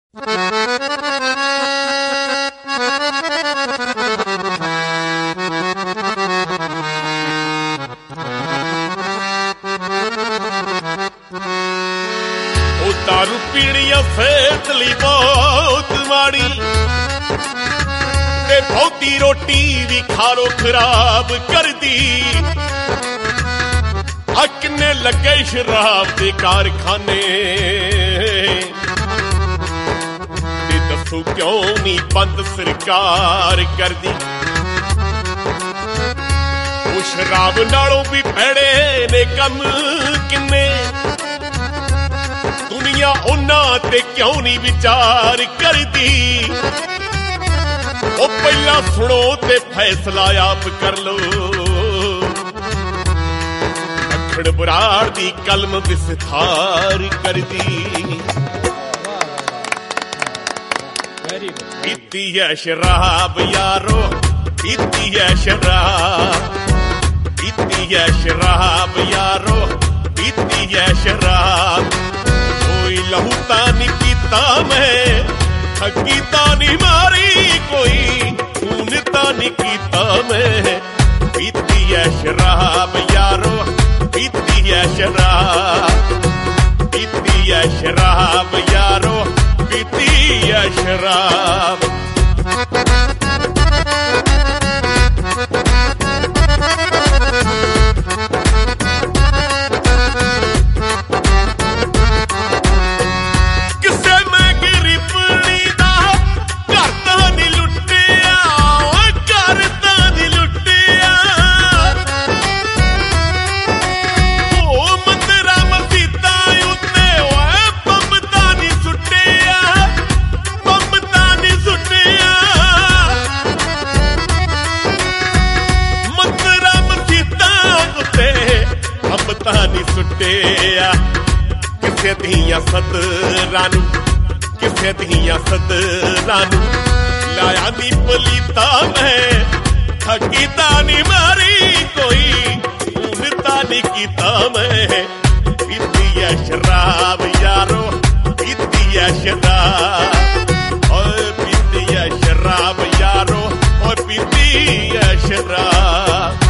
दारू पीनी सेहत लई बहुत माड़ी ते बहुती रोटी भी खा लो खराब करदी। किन्ने लगे शराब दे कारखाने ते दसो क्यों नहीं बंद सरकार करदी। वो शराब नालों भी भैड़े ने कम किन्ने दुनिया उन्हां ते क्यों नहीं विचार करदी। ओ पहला सुनो ते फैसला आप कर लो। अखड़ बराड़ दी कलम विस्तार करदी। पीती है शराब यारो पीती है शराब पीती है शराब यारो पीती है शराब। लहू तानी कीता मैं ठगी तानी मारी कोई खून तानी कीता मैं। पीती है शराब यारो पीती है शराब पीती है शराब यारो पीती है शराब। किसे दियां सदरां नूं किसे दियां सदरां नूं लाया नी पलीता मैं ठगी तानी मारी कोई खून तानी कीता मैं। पीती है शराब यारो पीती है शराब ओए पीती है शराब यारो ओए पीती है शराब।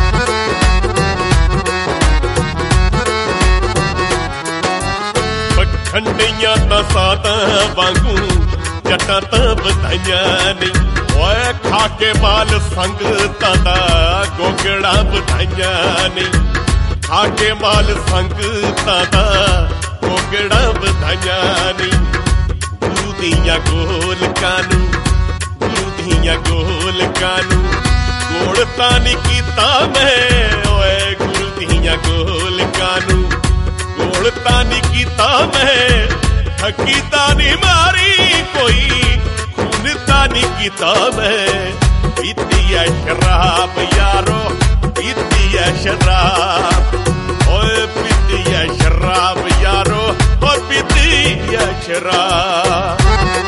ठंडियां तां सातां वांगू जट्टां तां बधाइयां नहीं। ओए खा के माल संगतां दा गोगड़ा बधाइयां नहीं। खा के माल संगतां दा गोगड़ा बधाइयां नहीं। गुरु दियां गोलकां नूं गुरु दियां गोलकां नूं गोड़ तां नहीं कीता मैं। ओए गुरु दियां गोलकां नूं गोड़ तानी कीता मैं। ठगी तानी मारी कोई खून तानी कीता मैं। पीती है शराब यारो पीती है शराब ओए पीती है शराब यारो और पीती है शराब।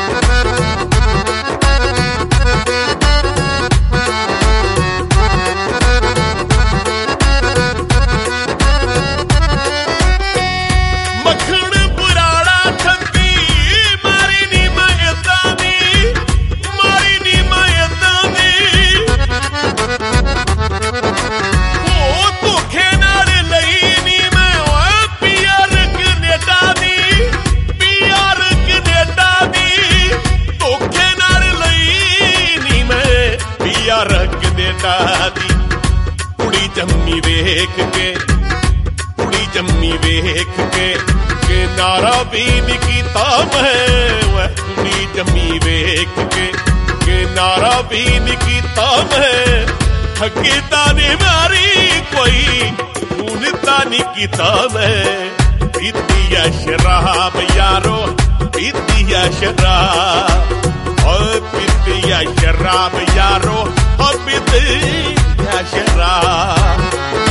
कुड़ी जम्मी वेख के कुड़ी जम्मी वेख के नारा भी नहीं कीता मैं। कुड़ी जम्मी वेख के नारा भी नहीं कीता मैं। ठगी तानी मारी कोई खून तानी कीता मैं। पीती है शराब यारो पीती है शराब और पीती है शराब यारो और पीती है शराब।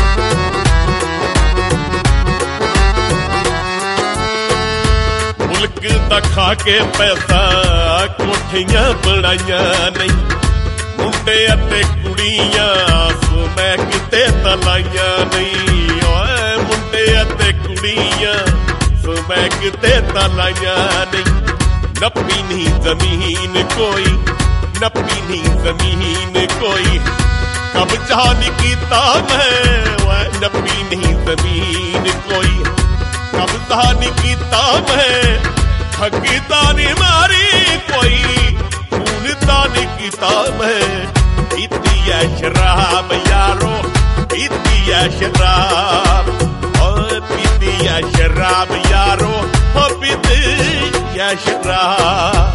मुल्क दा खा के पैसा कोठियां बनाइयां नहीं। मुंडे अते कुड़ियां सुमैक ते तलाइयां नहीं। ओए मुंडे अते कुड़ियां सुमैक ते तलाइयां नहीं। नपी नहीं जमीन कोई, नपी नहीं जमीन कोई, कब्जा नहीं कीता मैं, नपी नहीं जमीन कोई, कब्जा नहीं कीता मैं, ठगीता नहीं मारी कोई, खूनता नहीं कीता मैं, पीती है शराब यारो, पीती है शराब, पीती है शराब यारो, पीती है शराब।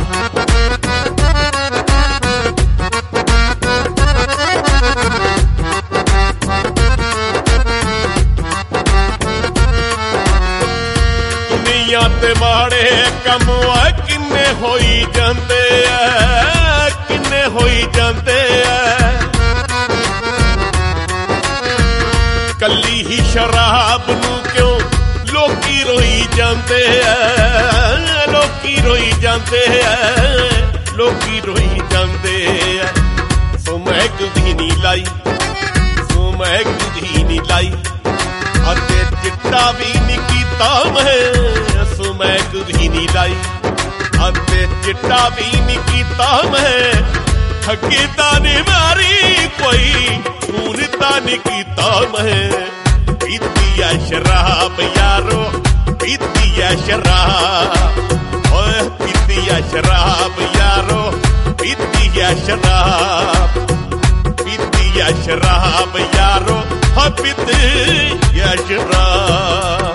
दुनिया ते माड़े कम किन्ने होई जांदे ऐ, किन्ने होई जांदे ऐ, कल्ली ही शराब नू क्यों लोकी रोई जांदे ऐ, लोकी रोई जांदे ऐ, लोकी रोई जांदे ऐ। सो मैं कदी नी लाई, सो मैं कदी नी लाई, अते चिट्टा भी नी कीता मैं, सो मैं कदी नी लाई, अते चिट्टा भी नी कीता मैं, ठगीता नी मारी कोई, खूनता नी कीता मैं, पीती है शराब यारो, पीती है शराब, ओए पीती है शराब यारो, पीती है शराब, पीती है शराब यारो, हाँ पीती है शराब।